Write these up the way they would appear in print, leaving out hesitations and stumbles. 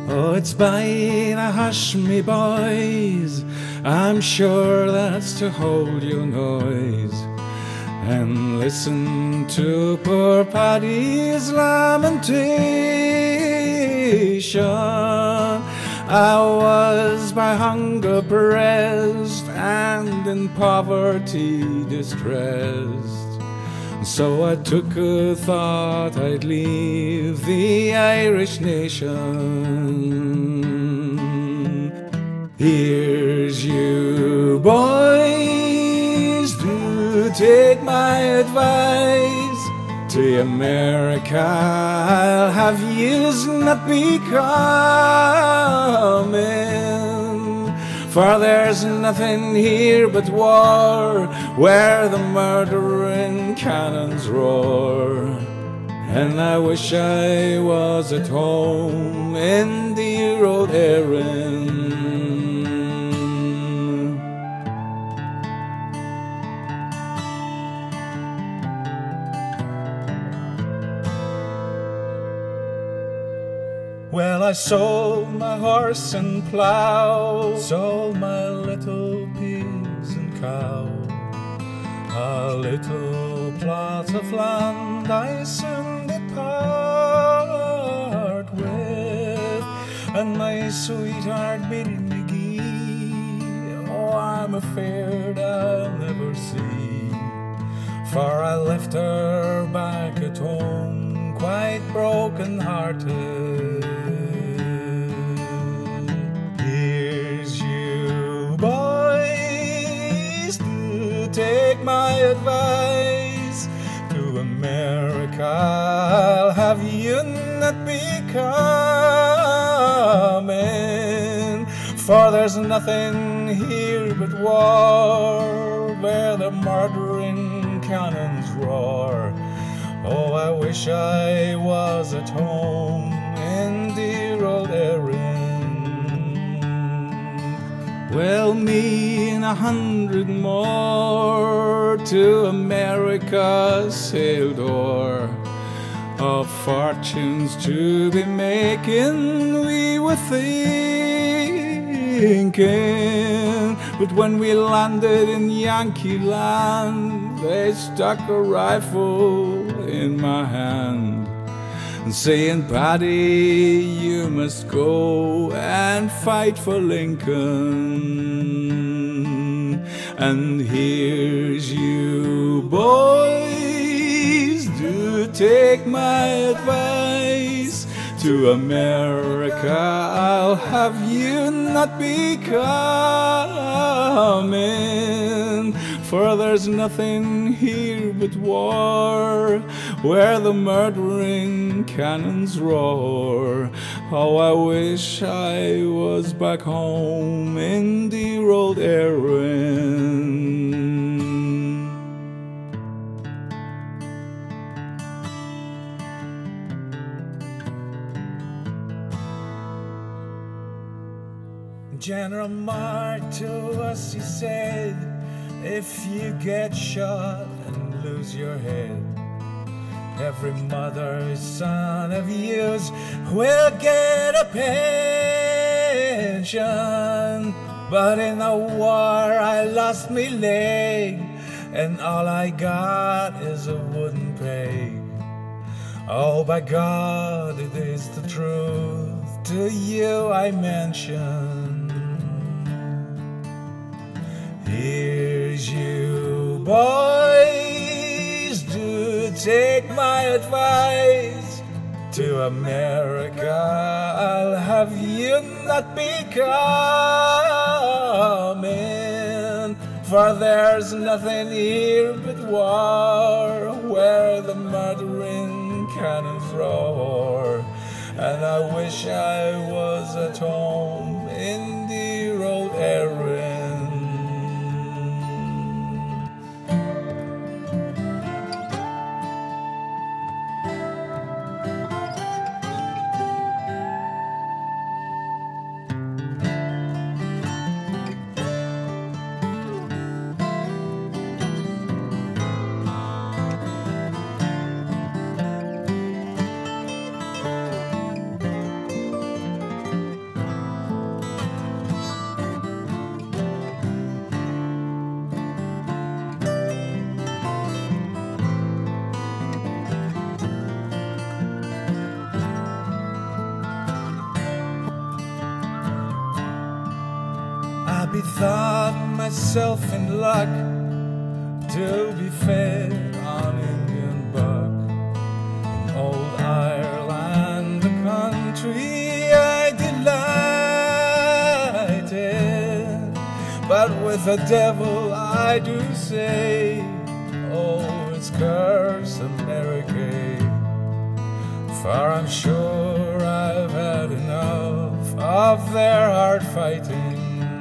Oh, it's by the hush, me boys, I'm sure that's to hold your noise and listen to poor Paddy's lamentation. I was by hunger pressed and in poverty distressed, so I took a thought I'd leave the Irish nation. Here's you boys, do take my advice. To America I'll have yous not be coming, for there's nothing here but war, where the murdering cannons roar. And I wish I was at home in dear old Erin. Well, I sold my horse and plough, sold my little pigs and cow. A little plot of land I soon did part with, and my sweetheart Biddy McGee, oh, I'm afeard I'll never see, for I left her back at home quite broken-hearted. Here's you boys, do take my advice. To America I'll have you not be coming, for there's nothing here but war, where the murdering cannons roar. Oh, I wish I was at home in dear old Erin. Well, me and 100 more to America sailed o'er, of fortunes to be making we were thinking. But when we landed in Yankee land, they stuck a rifle in my hand and saying, Paddy, you must go and fight for Lincoln. And here's you boys, do take my advice. To America I'll have you not be coming, for there's nothing here but war, where the murdering cannons roar. Oh, I wish I was back home in dear old Erin. General Mark to us, he said, if you get shot and lose your head, every mother's son of yours will get a pension. But in the war I lost me leg, and all I got is a wooden peg. Oh, by God, it is the truth, to you I mention. Here's you boys, do take my advice. To America I'll have you not be coming, for there's nothing here but war, where the murdering cannons roar. And I wish I was at home in dear old Erin. bethought myself in luck to be fed on Indian buck. In old Ireland, the country I delighted, but with the devil I do say, oh, it's curse America. For I'm sure I've had enough of their hard fighting.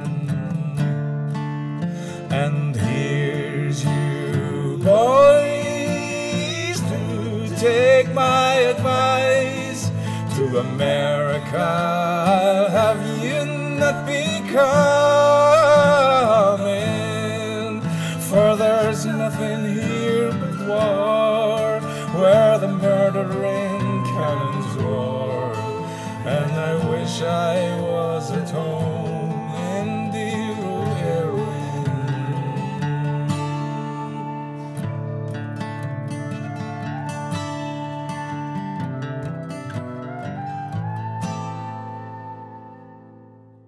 And here's you boys to take my advice. To America have you not been coming? For there's nothing here but war, where the murdering cannons roar. And I wish I was at home